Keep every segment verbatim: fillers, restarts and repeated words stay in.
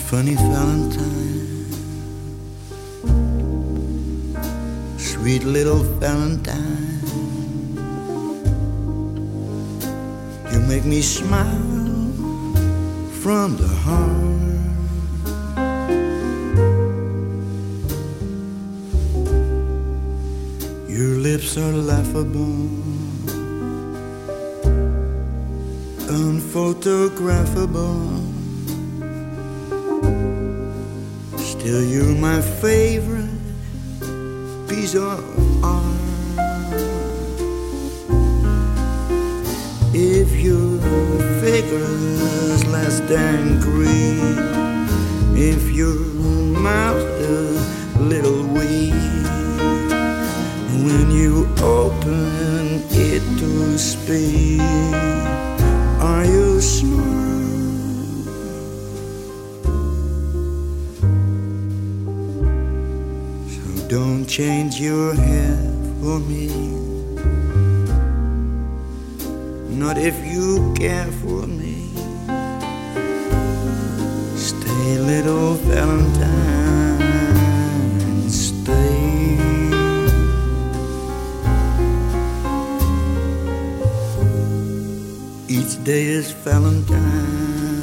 Funny Valentine, sweet little Valentine, you make me smile from the heart. Your lips are laughable, unphotographable. Still, you're my favorite piece of art. If your figure's less than green, if your mouth is a little weak, when you open it to speak, are you smart? Don't change your hair for me, not if you care for me. Stay, little Valentine, stay. Each day is Valentine.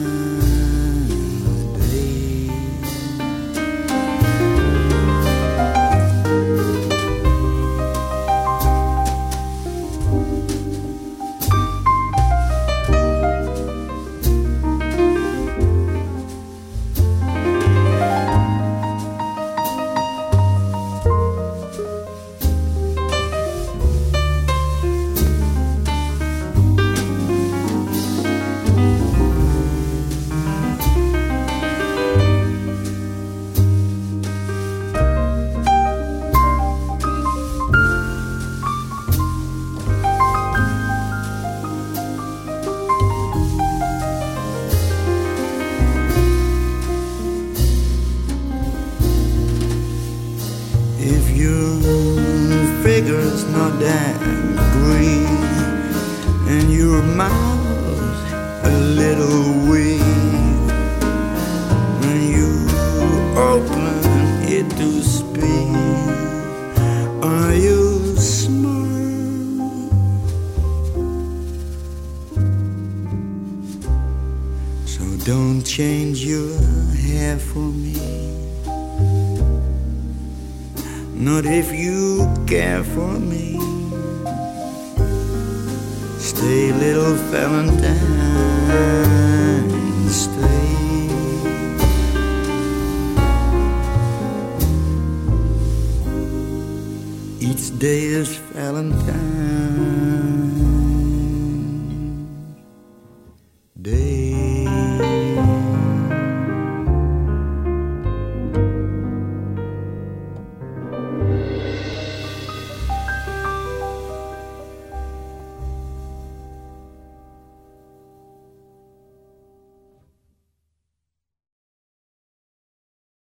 If your figure's not that green and your mouth a little weak, when you open it to speak, are you smart? So don't change your hair for me, not if you care for me. Stay, little Valentine, stay. Each day is Valentine.